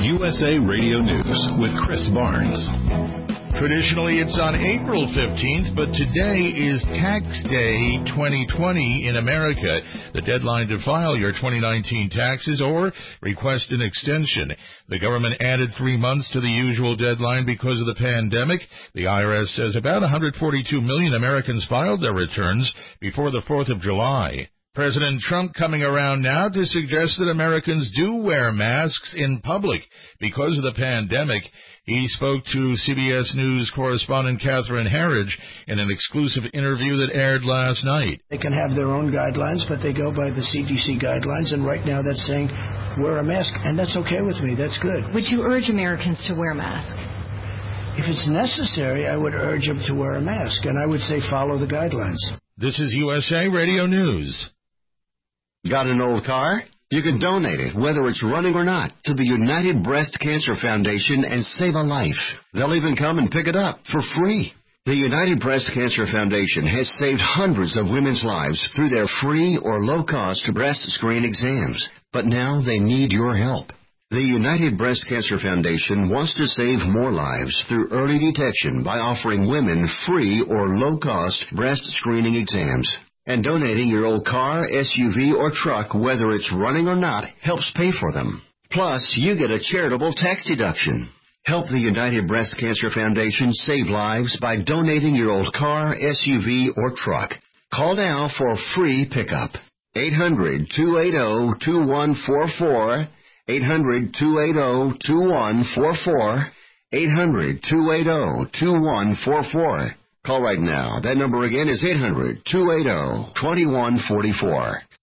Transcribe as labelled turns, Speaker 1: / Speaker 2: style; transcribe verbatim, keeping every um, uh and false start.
Speaker 1: U S A Radio News with Chris Barnes.
Speaker 2: Traditionally, it's on April fifteenth, but today is Tax Day twenty twenty in America. The deadline to file your twenty nineteen taxes or request an extension. The government added three months to the usual deadline because of the pandemic. The I R S says about one hundred forty-two million Americans filed their returns before the fourth of July. President Trump coming around now to suggest that Americans do wear masks in public because of the pandemic. He spoke to C B S News correspondent Catherine Herridge in an exclusive interview that aired last night.
Speaker 3: They can have their own guidelines, but they go by the C D C guidelines, and right now that's saying wear a mask, and that's okay with me. That's good.
Speaker 4: Would you urge Americans to wear masks?
Speaker 3: If it's necessary, I would urge them to wear a mask, and I would say follow the guidelines.
Speaker 2: This is U S A Radio News.
Speaker 5: Got an old car? You can donate it, whether it's running or not, to the United Breast Cancer Foundation and save a life. They'll even come and pick it up for free. The United Breast Cancer Foundation has saved hundreds of women's lives through their free or low-cost breast screen exams. But now they need your help. The United Breast Cancer Foundation wants to save more lives through early detection by offering women free or low-cost breast screening exams. And donating your old car, S U V, or truck, whether it's running or not, helps pay for them. Plus, you get a charitable tax deduction. Help the United Breast Cancer Foundation save lives by donating your old car, S U V, or truck. Call now for a free pickup. eight hundred, two eight zero, two one four four, eight hundred, two eight zero, two one four four, eight hundred, two eight zero, two one four four. Call right now. That number again is eight hundred, two eight zero, two one four four.